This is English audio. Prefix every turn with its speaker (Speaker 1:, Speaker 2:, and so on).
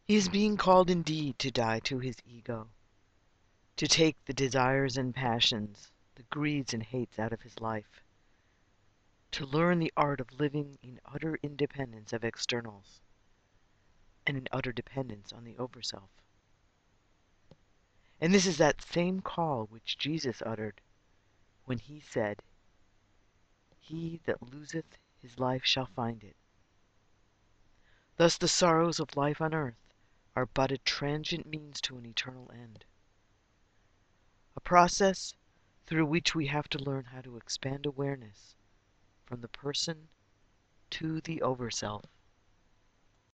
Speaker 1: He is being called indeed to die to his ego, to take the desires and passions, the greeds and hates out of his life, to learn the art of living in utter independence of externals and in utter dependence on the Overself. And this is that same call which Jesus uttered when he said, "He that loseth his life shall find it." Thus the sorrows of life on earth are but a transient means to an eternal end. A process through which we have to learn how to expand awareness from the person to the Overself.